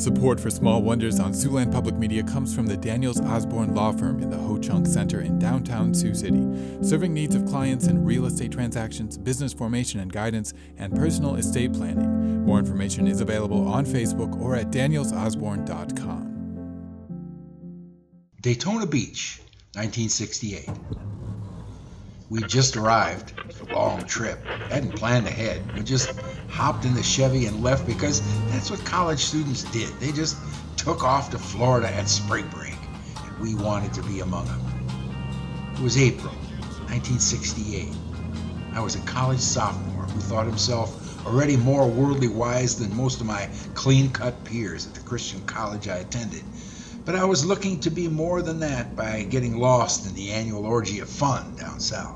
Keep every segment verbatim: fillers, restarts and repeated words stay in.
Support for Small Wonders on Siouxland Public Media comes from the Daniels Osborne Law Firm in the Ho Chunk Center in downtown Sioux City, serving needs of clients in real estate transactions, business formation and guidance, and personal estate planning. More information is available on Facebook or at daniels osborne dot com. Daytona Beach, nineteen sixty-eight. We just arrived. A long trip. Hadn't planned ahead. We just hopped in the Chevy and left because that's what college students did. They just took off to Florida at spring break, and we wanted to be among them. It was April, nineteen sixty-eight. I was a college sophomore who thought himself already more worldly wise than most of my clean-cut peers at the Christian college I attended. But I was looking to be more than that by getting lost in the annual orgy of fun down south.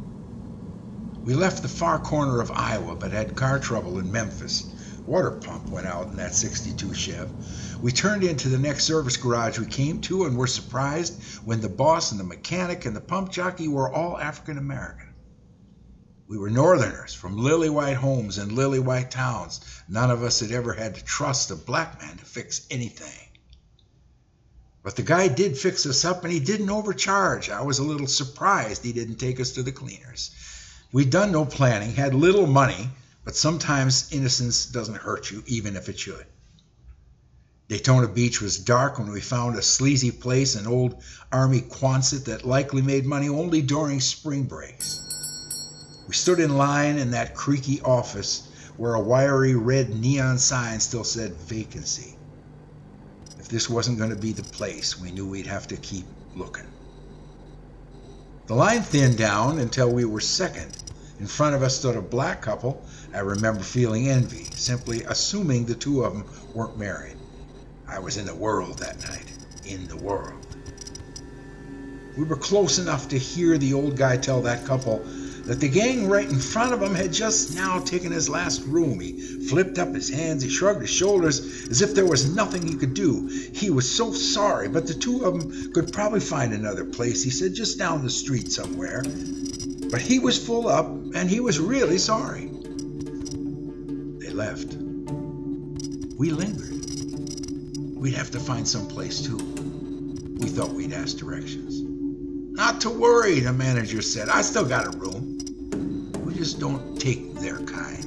We left the far corner of Iowa, but had car trouble in Memphis. Water pump went out in that sixty-two Chev. We turned into the next service garage we came to and were surprised when the boss and the mechanic and the pump jockey were all African American. We were Northerners from lily white homes and lily white towns. None of us had ever had to trust a black man to fix anything. But the guy did fix us up, and he didn't overcharge. I was a little surprised he didn't take us to the cleaners. We'd done no planning, had little money, but sometimes innocence doesn't hurt you, even if it should. Daytona Beach was dark when we found a sleazy place, an old Army Quonset that likely made money only during spring breaks. We stood in line in that creaky office where a wiry red neon sign still said vacancy. If this wasn't going to be the place, we knew we'd have to keep looking. The line thinned down until we were second. In front of us stood a black couple. I remember feeling envy, simply assuming the two of them weren't married. I was in the world that night, in the world. We were close enough to hear the old guy tell that couple that the gang right in front of him had just now taken his last room. He flipped up his hands, he shrugged his shoulders as if there was nothing he could do. He was so sorry, but the two of them could probably find another place, he said, just down the street somewhere. But he was full up, and he was really sorry. They left. We lingered. We'd have to find some place, too. We thought we'd ask directions. Not to worry, the manager said. I still got a room. We just don't take their kind.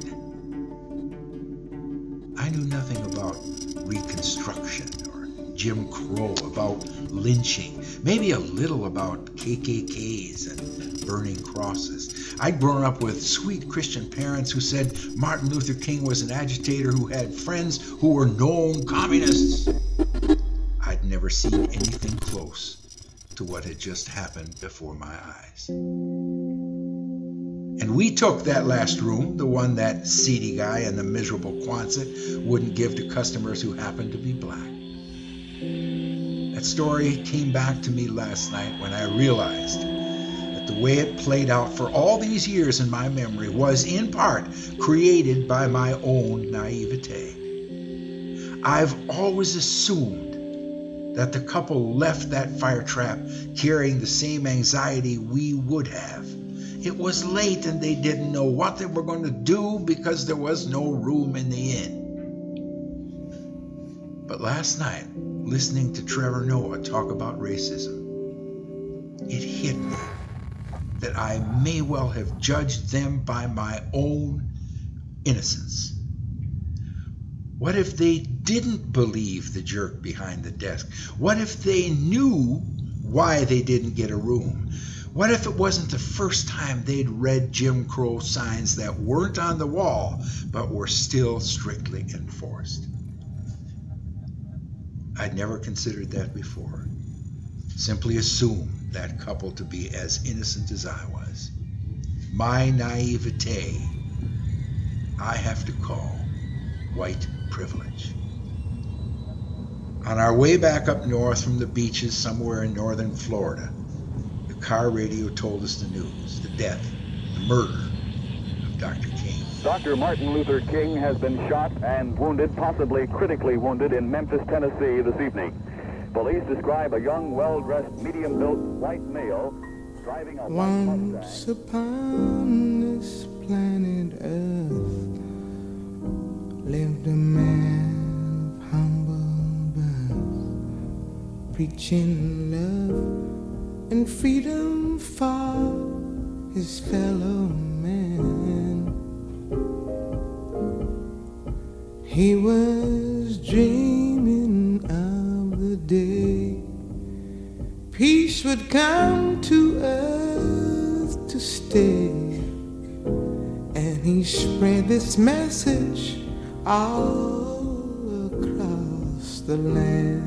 I knew nothing about Reconstruction or Jim Crow, about lynching, maybe a little about K K Ks and burning crosses. I'd grown up with sweet Christian parents who said Martin Luther King was an agitator who had friends who were known communists. I'd never seen anything close to what had just happened before my eyes. And we took that last room, the one that seedy guy in the miserable Quonset wouldn't give to customers who happened to be black. That story came back to me last night when I realized that the way it played out for all these years in my memory was in part created by my own naivete. I've always assumed that the couple left that fire trap carrying the same anxiety we would have. It was late and they didn't know what they were going to do because there was no room in the inn. But last night, listening to Trevor Noah talk about racism, it hit me that I may well have judged them by my own innocence. What if they didn't believe the jerk behind the desk? What if they knew why they didn't get a room? What if it wasn't the first time they'd read Jim Crow signs that weren't on the wall, but were still strictly enforced? I'd never considered that before. Simply assumed that couple to be as innocent as I was. My naivete, I have to call white privilege. On our way back up north from the beaches somewhere in northern Florida, the car radio told us the news, the death, the murder of Doctor King. Doctor Martin Luther King has been shot and wounded, possibly critically wounded, in Memphis, Tennessee this evening. Police describe a young, well-dressed, medium-built white male driving a white Mustang. Once upon this planet Earth lived a man of humble preaching love and freedom for his fellow man. He was dreaming of the day peace would come to earth to stay, and he spread this message all across the land.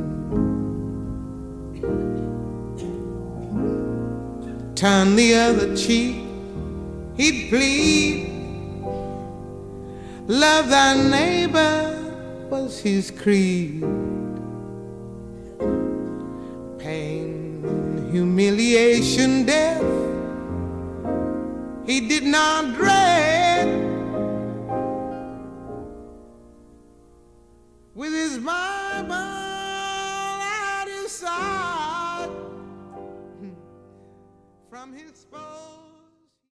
Turn the other cheek, he'd plead. Love thy neighbor was his creed. Pain, humiliation, death, he did not dread. With his Bible at his side, from his foe